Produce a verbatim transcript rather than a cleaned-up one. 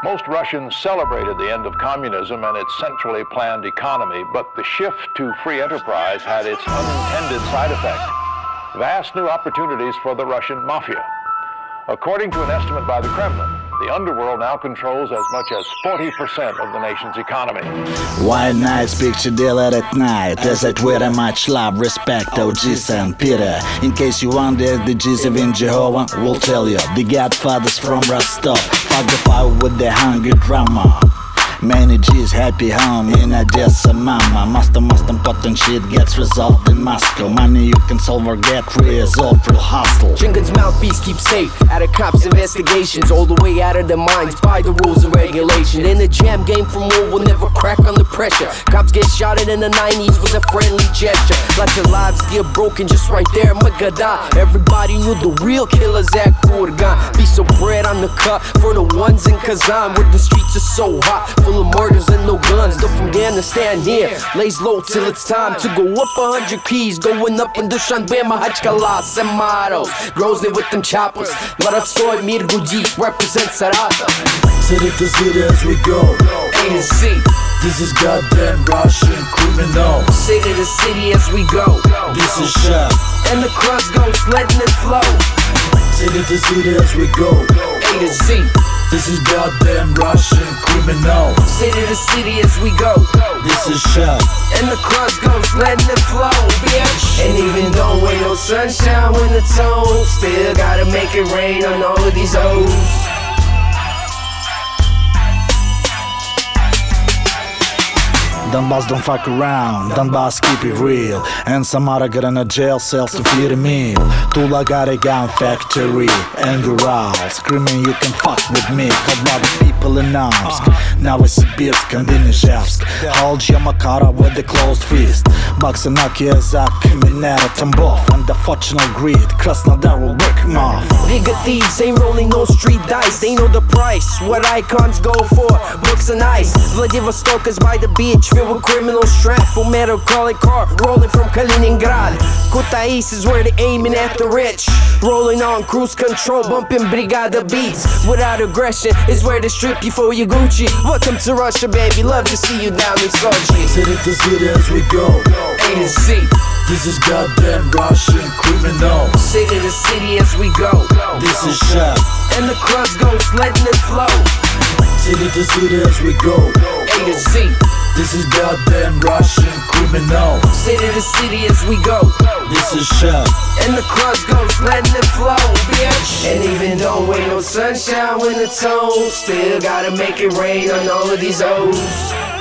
Most Russians celebrated the end of communism and its centrally planned economy, but the shift to free enterprise had its unintended side effect: vast new opportunities for the Russian mafia. According to an estimate by the Kremlin, the underworld now controls as much as forty percent of the nation's economy. White nights, picture dealer at night. As I very much love, respect O Gs and Peter. In case you wonder, the G's of in Jehovah will tell you. The Godfathers from Rostov, fuck the fire with the hungry drama. Many G's happy home in Odessa, mama. Master, master, important shit gets resolved in Moscow. Money you can solve or get resolved through hustle. Jenkins mouthpiece keeps safe out of cops' investigations, all the way out of their minds by the rules and regulations. In the jam game from war will never crack under pressure. Cops get shot at in the nineties with a friendly gesture. Lots of lives get broken just right there in Magadan. Everybody knew the real killers at Kurgan. Piece of bread on the cut for the ones in Kazan, where the streets are so hot, full of murders and no guns. Though from Afghanistan here lays low till it's time to go up a hundred keys, going up in Dushanbe, Mahachkala, Semaros, Grozny with them choppers. Воровской мир гудит, represent Saratov. City to city as we go, A to Z. This is goddamn Russian criminal. City to city as we go, This is Chef. and the crust goes letting it flow. City to city as we go, A to Z. This is goddamn Russian criminal. City to city as we go, This is Chef. and the crust goes letting it flow, bitch. And even though ain't no sunshine when it's on, still gotta make it rain on all of these O's. Donbass don't fuck around, Donbass keep it real. And Samara got in a jail cells to feed a meal. Tula got a gun factory and Ural, screaming you can fuck with me. Got lot of people in arms. Novosibirsk and Vinizhevsk. Hold your Makara with the closed fist. Baksanaki, Azak, Minera, Tambov, and the fortunate greed. Krasnodar will break him off. Bigger thieves ain't rolling no street dice. They know the price, what icons go for. Books and ice. Vladivostokers by the beach, filled with criminals strapped for metal calling car, rolling from Kaliningrad. Kutaisi is where they aiming at the rich. Rolling on cruise control, bumping Brigada beats. Without aggression is where they strip you for your Gucci. Welcome to Russia, baby, love to see you down in Sochi. City to city as we go, A to Z. This is goddamn Russian criminal. City to city as we go, This is Chef. and the crust goes letting it flow. City to city as we go, A to Z. This is goddamn Russian criminal. City to city as we go, This is Chef. and the crust goes letting it flow, bitch. And even though ain't no sunshine when it's on, still gotta make it rain on all of these O's.